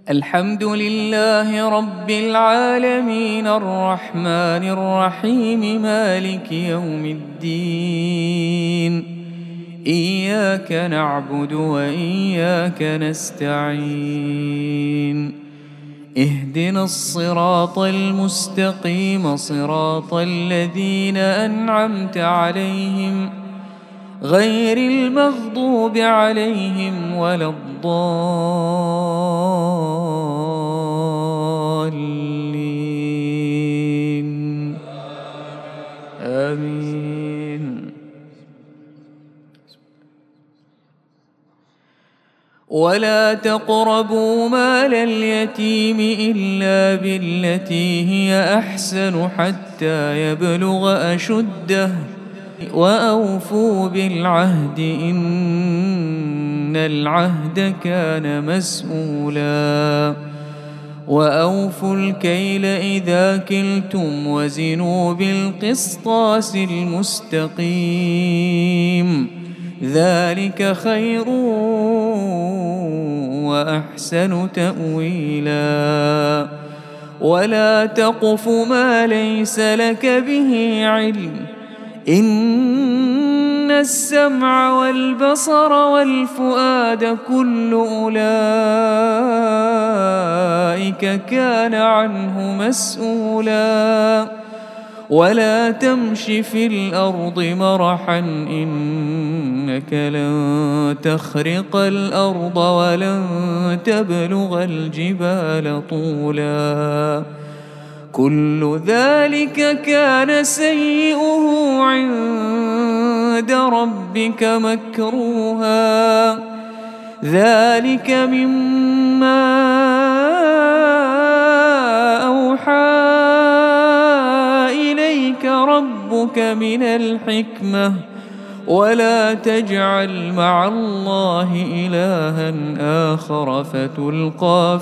الحمد لله رب العالمين الرحمن الرحيم مالك يوم الدين. إياك نعبد وإياك نستعين. اهدنا الصراط المستقيم صراط الذين أنعمت عليهم غير المغضوب عليهم ولا الضالين. آمين. ولا تقربوا مال اليتيم إلا بالتي هي أحسن حتى يبلغ أشده وأوفوا بالعهد إن العهد كان مسؤولا. وأوفوا الكيل إذا كلتم وزنوا بالقسطاس المستقيم ذلك خير وأحسن تأويلا. ولا تقف ما ليس لك به علم إن السمع والبصر والفؤاد كل أولئك كان عنه مسؤولا. ولا تمش في الأرض مرحا إنك لن تخرق الأرض ولن تبلغ الجبال طولا. كل ذلك كان سيئه عند ربك مكروها. ذلك مما أوحى إليك ربك من الحكمة. ولا تجعل مع الله إلها آخر فتلقى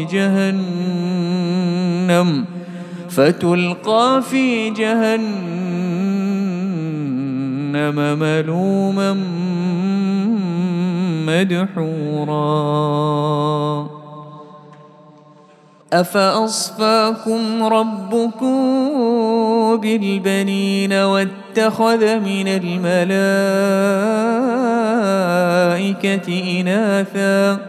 في جهنم ملوما مدحورا. أفأصفاكم ربكم بالبنين واتخذ من الملائكة إناثا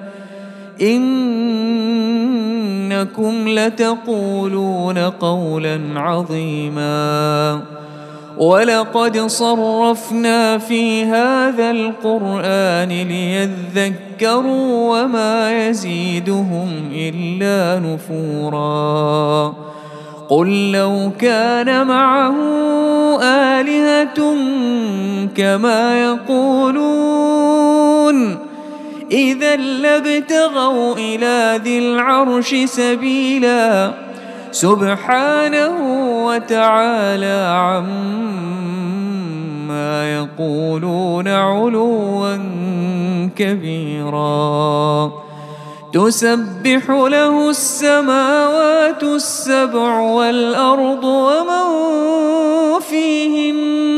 إنكم لتقولون قولا عظيما. ولقد صرفنا في هذا القرآن ليذكروا وما يزيدهم إلا نفورا. قل لو كان معه آلهة كما يقولون إذا لابتغوا إلى ذي العرش سبيلا. سبحانه وتعالى عما يقولون علوا كبيرا. تسبح له السماوات السبع والأرض ومن فيهن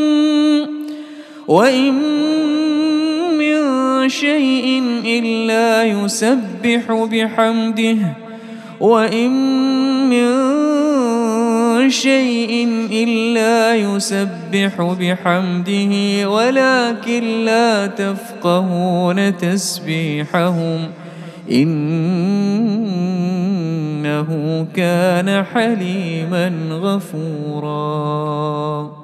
وإن من شيء إلا يسبح بحمده ولكن لا تفقهون تسبيحهم إنه كان حليما غفورا.